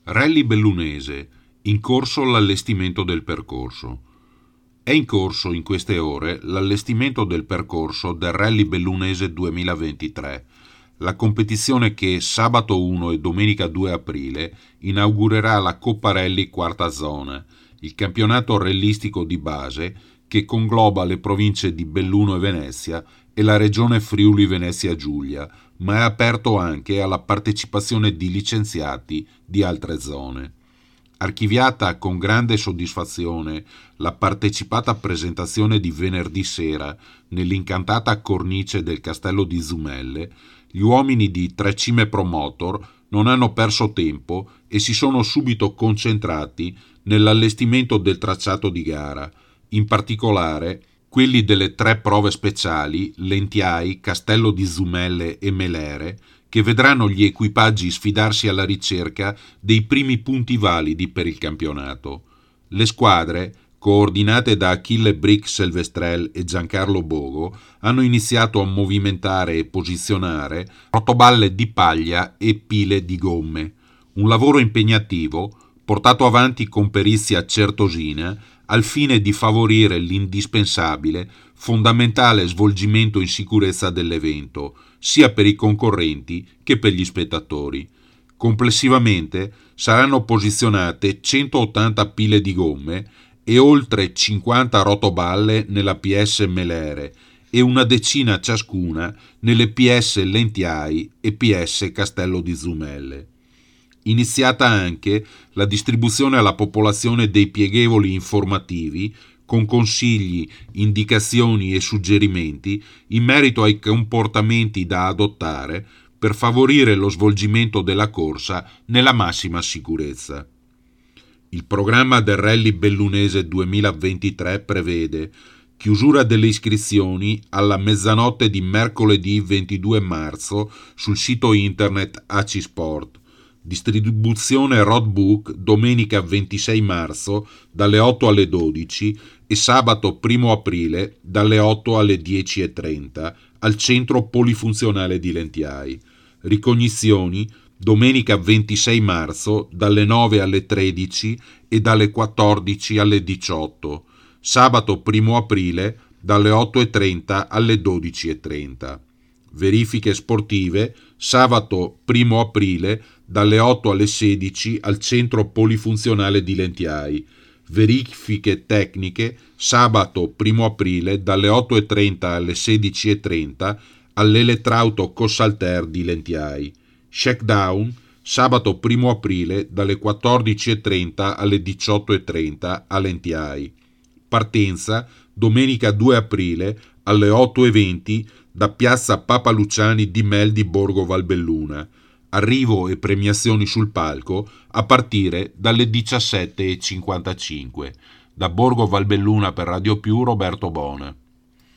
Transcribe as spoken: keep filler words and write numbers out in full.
Rally Bellunese, in corso l'allestimento del percorso. È in corso in queste ore l'allestimento del percorso del Rally Bellunese duemilaventitré, la competizione che sabato uno e domenica due aprile inaugurerà la Coppa Rally Quarta Zona, il campionato rallistico di base che congloba le province di Belluno e Venezia e la regione Friuli Venezia Giulia, ma è aperto anche alla partecipazione di licenziati di altre zone. Archiviata con grande soddisfazione la partecipata presentazione di venerdì sera nell'incantata cornice del castello di Zumelle, gli uomini di Tre Cime Promotor non hanno perso tempo e si sono subito concentrati nell'allestimento del tracciato di gara, in particolare quelli delle tre prove speciali, Lentiai, Castello di Zumelle e Melere, che vedranno gli equipaggi sfidarsi alla ricerca dei primi punti validi per il campionato. Le squadre, coordinate da Achille Bric Selvestrel e Giancarlo Bogo, hanno iniziato a movimentare e posizionare rotoballe di paglia e pile di gomme. Un lavoro impegnativo, portato avanti con perizia certosina, al fine di favorire l'indispensabile, fondamentale svolgimento in sicurezza dell'evento, sia per i concorrenti che per gli spettatori. Complessivamente saranno posizionate centottanta pile di gomme e oltre cinquanta rotoballe nella P S Melere e una decina ciascuna nelle P S Lentiai e P S Castello di Zumelle. Iniziata anche la distribuzione alla popolazione dei pieghevoli informativi con consigli, indicazioni e suggerimenti in merito ai comportamenti da adottare per favorire lo svolgimento della corsa nella massima sicurezza. Il programma del Rally Bellunese duemilaventitré prevede chiusura delle iscrizioni alla mezzanotte di mercoledì ventidue marzo sul sito internet Acisport. Distribuzione roadbook domenica ventisei marzo dalle otto alle dodici e sabato primo aprile dalle otto alle dieci e trenta al centro polifunzionale di Lentiai. Ricognizioni domenica ventisei marzo dalle nove alle tredici e dalle quattordici alle diciotto, sabato primo aprile dalle otto e trenta alle dodici e trenta. Verifiche sportive sabato primo aprile dalle otto alle sedici al centro polifunzionale di Lentiai. Verifiche tecniche sabato primo aprile dalle otto e trenta alle sedici e trenta all'Elettrauto Cossalter di Lentiai. Shakedown sabato primo aprile dalle quattordici e trenta alle diciotto e trenta a Lentiai. Partenza domenica due aprile alle otto e venti da piazza Papa Luciani di Mel di Borgo Valbelluna. Arrivo e premiazioni sul palco a partire dalle diciassette e cinquantacinque. Da Borgo Valbelluna per Radio Più, Roberto Bona.